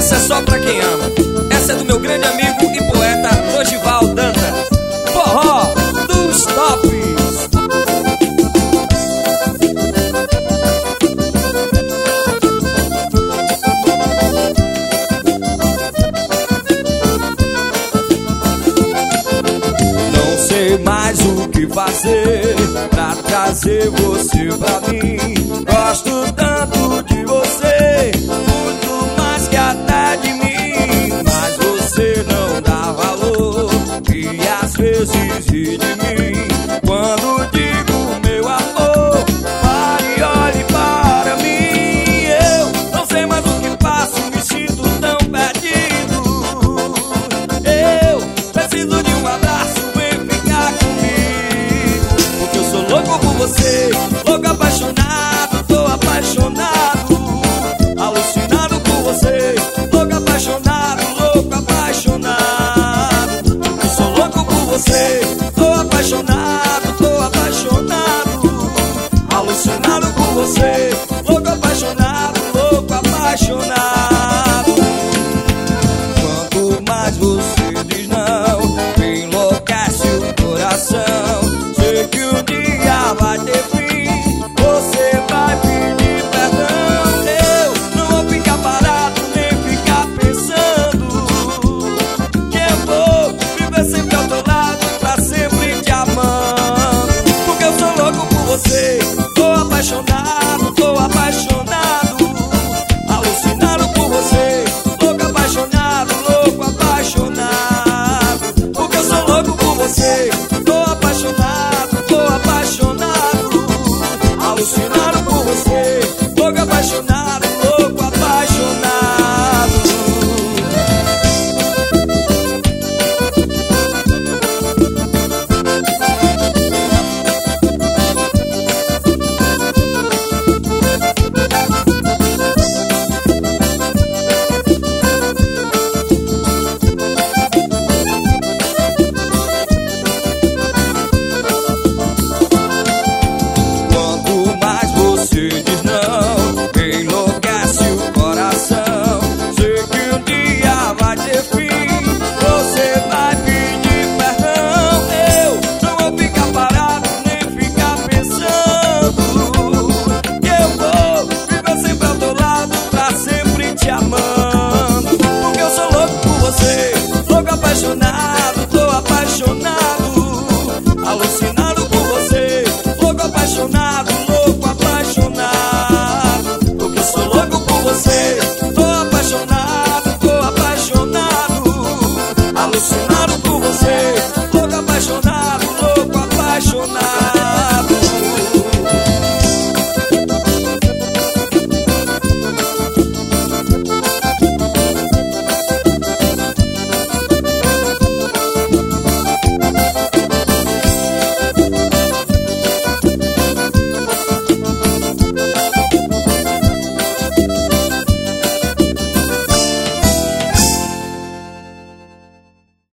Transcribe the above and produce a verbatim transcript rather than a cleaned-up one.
Essa é só pra quem ama. Essa é do meu grande amigo e poeta Rogival Dantas. Forró dos Tops. Não sei mais o que fazer pra trazer você pra mim. Gosto tanto de você, muito mais que até de mim. Mas você não dá valor e às vezes ri de mim. Quando digo meu amor, pare e olhe para mim. Eu não sei mais o que faço, me sinto tão perdido. Eu preciso de um abraço, vem ficar comigo. Porque eu sou louco por você, louco apaixonado, tô apaixonado, alucinado por você, louco apaixonado, louco apaixonado. Eu sou louco por você, tô apaixonado, tô apaixonado, alucinado por você, louco apaixonado, louco apaixonado. Quanto mais você diz não, enlouquece o coração.